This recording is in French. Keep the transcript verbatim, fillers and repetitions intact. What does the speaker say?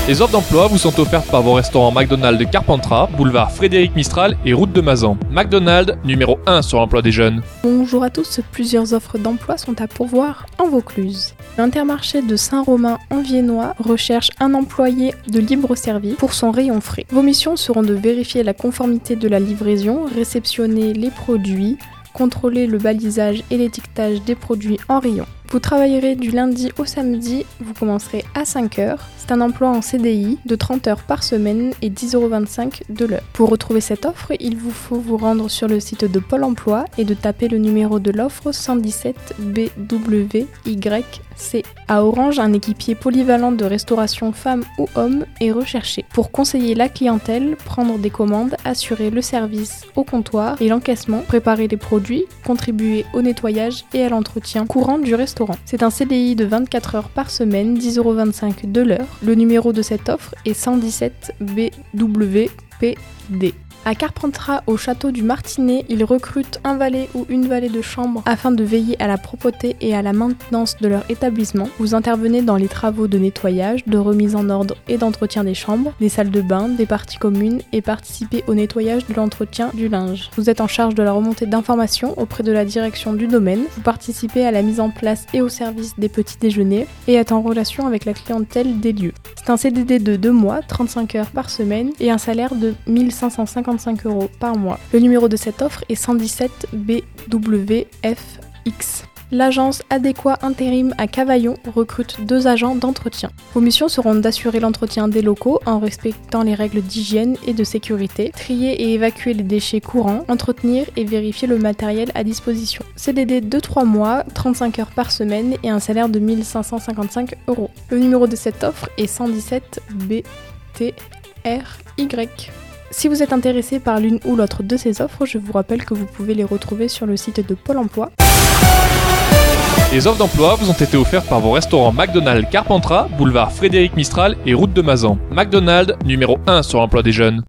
Les offres d'emploi vous sont offertes par vos restaurants McDonald's de Carpentras, boulevard Frédéric Mistral et route de Mazan. McDonald's, numéro un sur l'emploi des jeunes. Bonjour à tous, plusieurs offres d'emploi sont à pourvoir en Vaucluse. L'Intermarché de Saint-Romain-en-Viennois recherche un employé de libre-service pour son rayon frais. Vos missions seront de vérifier la conformité de la livraison, réceptionner les produits, contrôler le balisage et l'étiquetage des produits en rayon. Vous travaillerez du lundi au samedi, vous commencerez à cinq heures. C'est un emploi en C D I de trente heures par semaine et dix euros vingt-cinq de l'heure. Pour retrouver cette offre, il vous faut vous rendre sur le site de Pôle emploi et de taper le numéro de l'offre cent dix-sept B W Y C. À Orange, un équipier polyvalent de restauration femme ou homme est recherché pour conseiller la clientèle, prendre des commandes, assurer le service au comptoir et l'encaissement, préparer les produits, contribuer au nettoyage et à l'entretien courant du restaurant. C'est un C D I de vingt-quatre heures par semaine, dix euros vingt-cinq de l'heure. Le numéro de cette offre est cent dix-sept B W P D. À Carpentras, au château du Martinet, ils recrutent un valet ou une valet de chambre afin de veiller à la propreté et à la maintenance de leur établissement. Vous intervenez dans les travaux de nettoyage, de remise en ordre et d'entretien des chambres, des salles de bain, des parties communes et participez au nettoyage de l'entretien du linge. Vous êtes en charge de la remontée d'informations auprès de la direction du domaine. Vous participez à la mise en place et au service des petits déjeuners et êtes en relation avec la clientèle des lieux. C'est un C D D de deux mois, trente-cinq heures par semaine et un salaire de mille cinq cent cinquante-cinq euros par mois. Le numéro de cette offre est cent dix-sept B W F X. L'agence Adéquat Intérim à Cavaillon recrute deux agents d'entretien. Vos missions seront d'assurer l'entretien des locaux en respectant les règles d'hygiène et de sécurité, trier et évacuer les déchets courants, entretenir et vérifier le matériel à disposition. C D D de trois mois, trente-cinq heures par semaine et un salaire de mille cinq cent cinquante-cinq euros. Le numéro de cette offre est cent dix-sept B T R Y. Si vous êtes intéressé par l'une ou l'autre de ces offres, je vous rappelle que vous pouvez les retrouver sur le site de Pôle emploi. Les offres d'emploi vous ont été offertes par vos restaurants McDonald's Carpentras, boulevard Frédéric Mistral et route de Mazan. McDonald's, numéro un sur l'emploi des jeunes.